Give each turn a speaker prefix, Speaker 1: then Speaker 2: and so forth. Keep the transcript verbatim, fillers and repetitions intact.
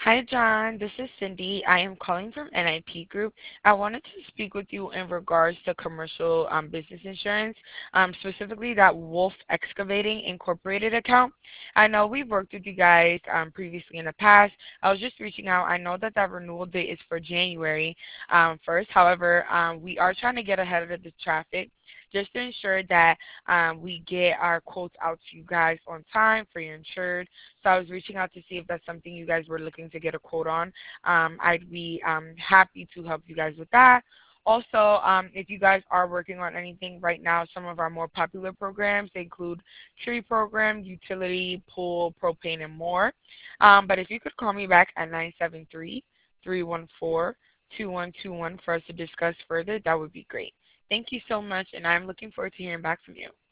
Speaker 1: Hi, John. This is Cindy. I am calling from N I P Group. I wanted to speak with you in regards to commercial um, business insurance, um, specifically that Wolf Excavating Incorporated account. I know we've worked with you guys um, previously in the past. I was just reaching out. I know that that renewal date is for January um, first. However, um, we are trying to get ahead of the traffic just to ensure that um, we get our quotes out to you guys on time for your insured. So I was reaching out to see if that's something you guys were looking to get a quote on. Um, I'd be um, happy to help you guys with that. Also, um, if you guys are working on anything right now, some of our more popular programs, they include tree program, utility, pool, propane, and more. Um, but if you could call me back at nine seven three, three one four, two one two one for us to discuss further, that would be great. Thank you so much, and I'm looking forward to hearing back from you.